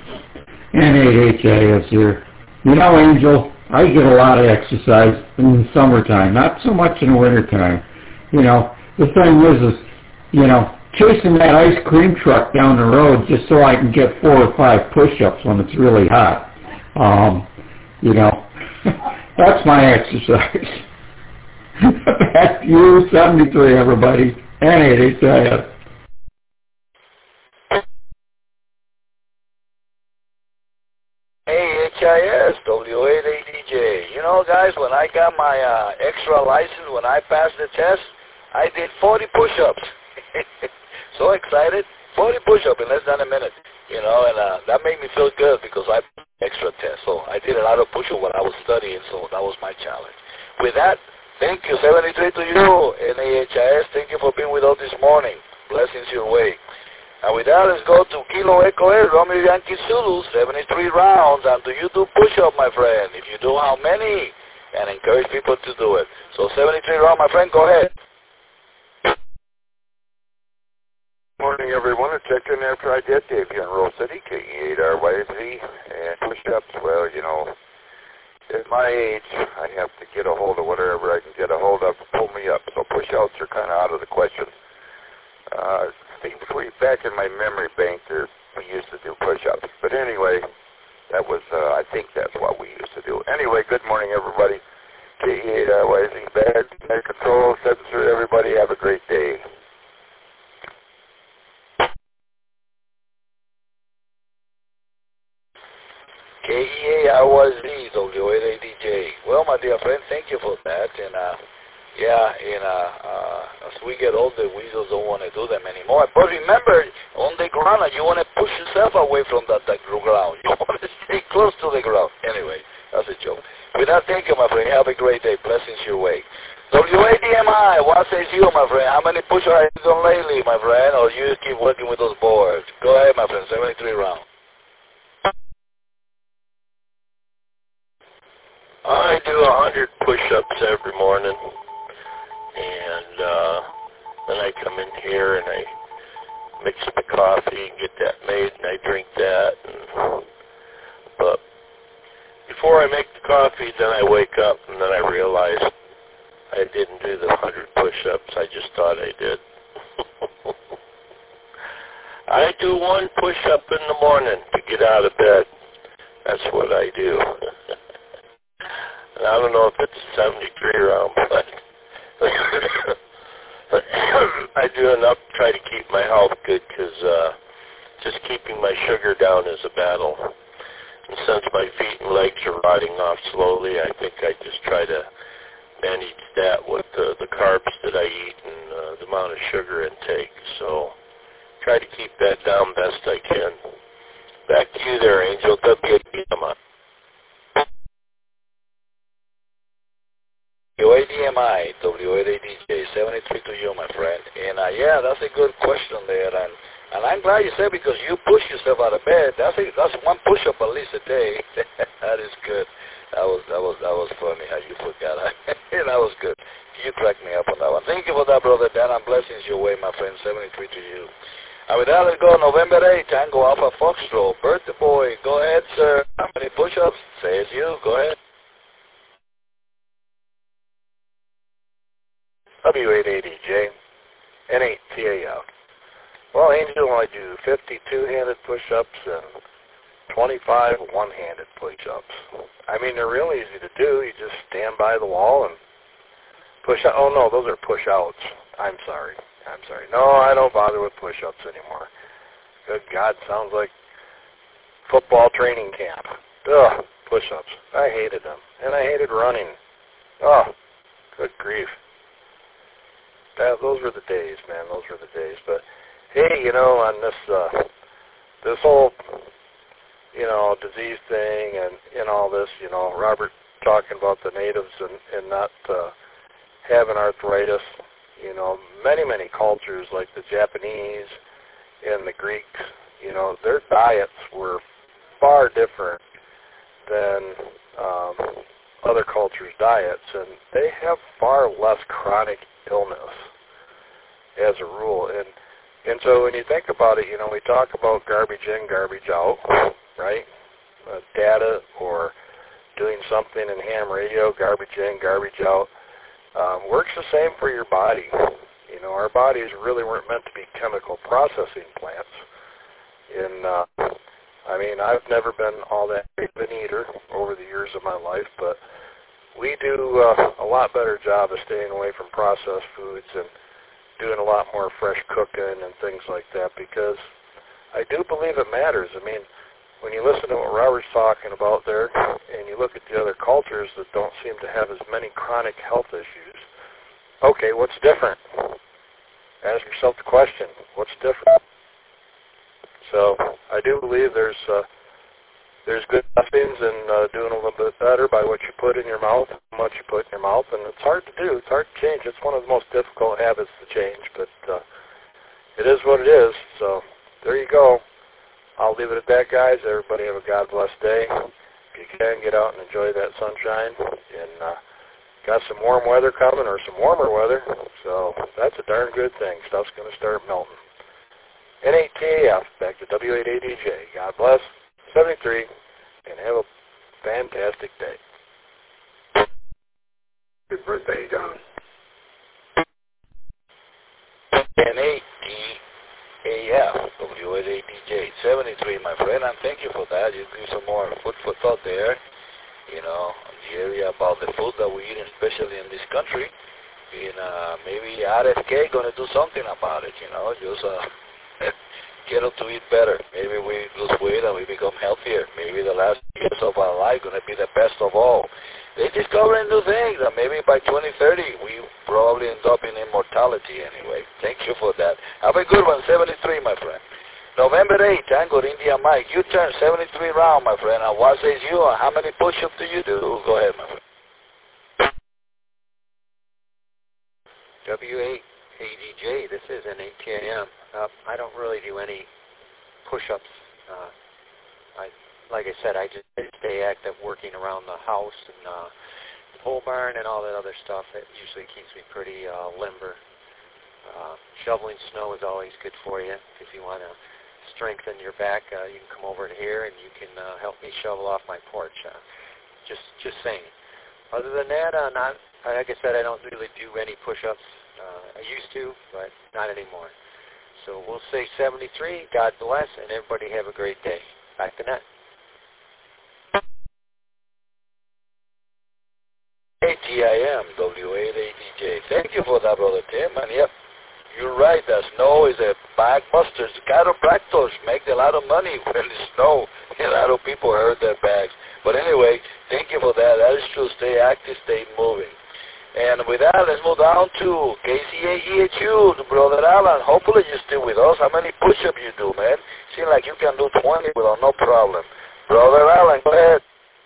NAHIS here. You know, Angel, I get a lot of exercise in the summertime, not so much in the wintertime. You know, the thing is, you know, chasing that ice cream truck down the road just so I can get 4 or 5 push-ups when it's really hot. You know, that's my exercise. Back to you, 73, everybody. NAHIS. AHIS, W8ADJ. You know, guys, when I got my extra license, when I passed the test, I did 40 push-ups. So excited. 40 push-ups in less than a minute. You know, and that made me feel good because I passed the extra test. So I did a lot of push-ups when I was studying, so that was my challenge. With that, thank you, 73 to you, NAHIS. Thank you for being with us this morning. Blessings your way. And with that, let's go to Kilo Echo Air, Romeo Yankee Zulu, 73 rounds. And do you do push-up, my friend? If you do, how many? And encourage people to do it. So 73 rounds, my friend, go ahead. Morning, everyone. I checked in after I did Dave here in Rose City, KE8RYZ, and push-ups. Well, you know, at my age, I have to get a hold of whatever I can get a hold of to pull me up. So push-ups are kind of out of the question. Back in my memory bank, we used to do push-ups. But anyway, that was, I think that's what we used to do. Anyway, good morning, everybody. KE8RYZ, bad control, sensor, everybody have a great day. KEARYZ, W8ADJ. Well, my dear friend, thank you for that. And as we get older, we just don't want to do them anymore. But remember, on the ground, you want to push yourself away from that ground. You want to stay close to the ground. Anyway, that's a joke. With that, thank you, my friend. Have a great day. Blessings your way. WADMI, what says you, my friend? How many push-ups have you done lately, my friend? Or you keep working with those boards? Go ahead, my friend. 73 rounds. I do 100 push-ups every morning, and then I come in here and I mix my coffee and get that made, and I drink that. But before I make the coffee, then I wake up, and then I realize I didn't do the 100 push-ups. I just thought I did. I do 1 push-up in the morning to get out of bed. That's what I do. I don't know if it's a 73 round, but I do enough to try to keep my health good because just keeping my sugar down is a battle. And since my feet and legs are rotting off slowly, I think I just try to manage that with the carbs that I eat and the amount of sugar intake. So try to keep that down best I can. Back to you there, Angel. WADMI. WADMI, W8ADJ, 73 to you, my friend. And yeah, that's a good question there. And I'm glad you said because you push yourself out of bed. That's 1 push-up at least a day. That is good. That was funny how you forgot. That was good. You cracked me up on that one. Thank you for that, brother Dan. And blessings your way, my friend. 73 to you. And with that, let's go November 8th, Tango Alpha Foxtrot. Birthday boy, go ahead, sir. How many push-ups? Say it's you. Go ahead. W8ADJ, N8TAF. Well, Angel, I do 50 two-handed push-ups and 25 one-handed push-ups. I mean, they're real easy to do. You just stand by the wall and push out. Oh, no, those are push-outs. I'm sorry. No, I don't bother with push-ups anymore. Good God, sounds like football training camp. Ugh, push-ups. I hated them. And I hated running. Oh, good grief. Those were the days, man. Those were the days. But, hey, you know, on this whole, you know, disease thing and all this, you know, Robert talking about the natives and not having arthritis, you know, many cultures like the Japanese and the Greeks, you know, their diets were far different than other cultures' diets, and they have far less chronic illness as a rule. And so when you think about it, you know, we talk about garbage in, garbage out, right? Data or doing something in ham radio, garbage in, garbage out, works the same for your body. You know, our bodies really weren't meant to be chemical processing plants. I mean, I've never been all that big of an eater over the years of my life, but we do a lot better job of staying away from processed foods and doing a lot more fresh cooking and things like that, because I do believe it matters. I mean, when you listen to what Robert's talking about there, and you look at the other cultures that don't seem to have as many chronic health issues, okay, what's different? Ask yourself the question, what's different? So I do believe there's good things in doing a little bit better by what you put in your mouth, how much you put in your mouth, and it's hard to do. It's hard to change. It's one of the most difficult habits to change, but it is what it is. So there you go. I'll leave it at that, guys. Everybody have a God-blessed day. If you can, get out and enjoy that sunshine. And got some warm weather coming, or some warmer weather, so that's a darn good thing. Stuff's going to start melting. N8TAF, back to W8ADJ. God bless, 73, and have a fantastic day. Happy birthday, John. N8TAF, W8ADJ, 73, my friend, and thank you for that. You give some more food for thought there, you know, the area about the food that we eat, especially in this country. And maybe RFK going to do something about it, you know, just get them to eat better. Maybe we lose weight and we become healthier. Maybe the last years of our life going to be the best of all. They're discovering new things, and maybe by 2030 we probably end up in immortality anyway. Thank you for that. Have a good one, 73, my friend. November 8th, Tango, India Mike. You turn 73 round, my friend. And what says you, and how many push-ups do you do? Go ahead, my friend. W8ADJ, this is N8TAM. I don't really do any push-ups. Like I said, I just stay active working around the house and the pole barn and all that other stuff. It usually keeps me pretty limber. Shoveling snow is always good for you. If you want to strengthen your back, you can come over to here and you can help me shovel off my porch. Just saying. Other than that, like I said, I don't really do any push-ups. I used to, but not anymore. So we'll say 73. God bless, and everybody have a great day. Back to net. ATIM, W8ADJ. Thank you for that, Brother Tim. And yep, you're right. The snow is a bag buster. Chiropractors make a lot of money when it snows. A lot of people hurt their backs. But anyway, thank you for that. That is true. Stay active, stay moving. And with that, let's move down to KCAEHU, Brother Alan. Hopefully you're still with us. How many push-ups you do, man? Seems like you can do 20 without no problem. Brother Alan, go ahead.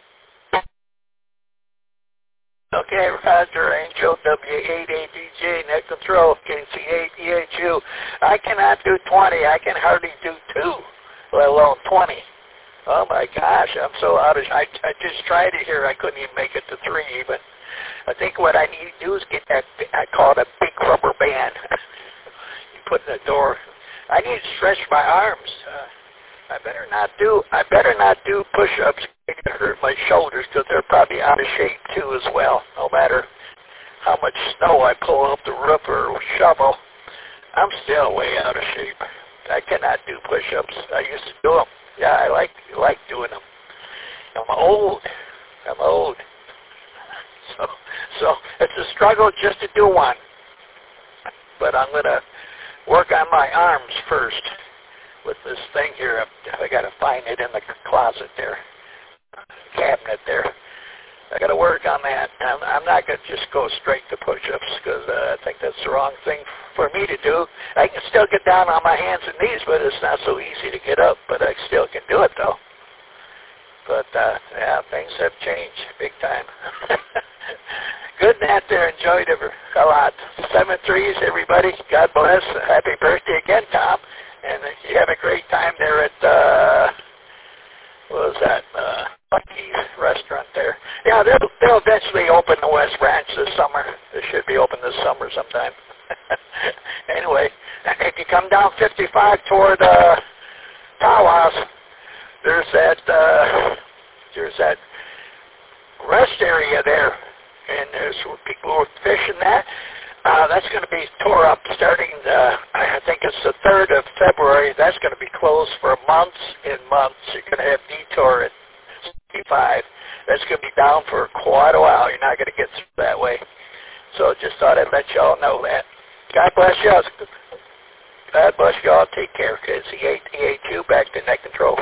Okay, Roger, Angel, W8ADJ, net control, KC8EHU. I cannot do 20. I can hardly do 2, let alone 20. Oh, my gosh, I'm so out of I just tried it here. I couldn't even make it to 3 even. I think what I need to do is get that, I call it a big rubber band. You put in the door. I need to stretch my arms. I better not do push-ups. It can hurt my shoulders because they're probably out of shape too as well. No matter how much snow I pull off the roof or shovel, I'm still way out of shape. I cannot do push-ups. I used to do them. Yeah, I like doing them. I'm old. So it's a struggle just to do one. But I'm going to work on my arms first with this thing here. I got to find it in the closet there, cabinet there. I got to work on that. I'm not going to just go straight to push-ups because I think that's the wrong thing for me to do. I can still get down on my hands and knees, but it's not so easy to get up. But I still can do it, though. But, yeah, things have changed big time. Good night there. Enjoyed it a lot. 7-3s, everybody. God bless. Happy birthday again, Tom. And you have a great time there at, what was that, Bucky's restaurant there. Yeah, they'll eventually open the West Branch this summer. They should be open this summer sometime. Anyway, if you come down 55 toward Tawas, there's that rest area there, and there's people who are fishing that. That's going to be tore up starting, I think it's the 3rd of February. That's going to be closed for months and months. You're going to have detour at 65. That's going to be down for quite a while. You're not going to get through that way. So just thought I'd let y'all know that. God bless y'all. God bless y'all. Take care. It's EA2 back to net control.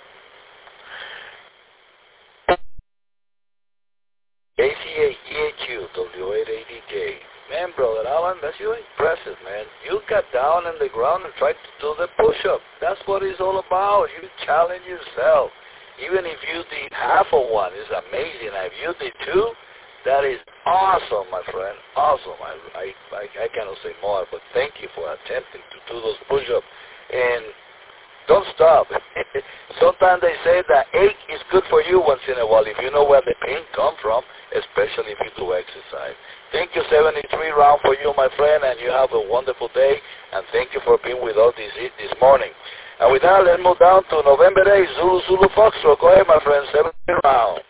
ACA-EHU, W880J. Man, brother Alan, that's you impressive, man. You got down on the ground and tried to do the push-up. That's what it's all about. You challenge yourself. Even if you did half of one, it's amazing. If you did 2, that is awesome, my friend. Awesome. I cannot say more, but thank you for attempting to do those push-ups. And don't stop. Sometimes they say that ache is good for you once in a while if you know where the pain comes from, especially if you do exercise. Thank you, 73 round for you, my friend, and you have a wonderful day, and thank you for being with us this morning. And with that, let's move down to November 8th, Zulu Foxtrot. Go ahead, my friend, 73 round.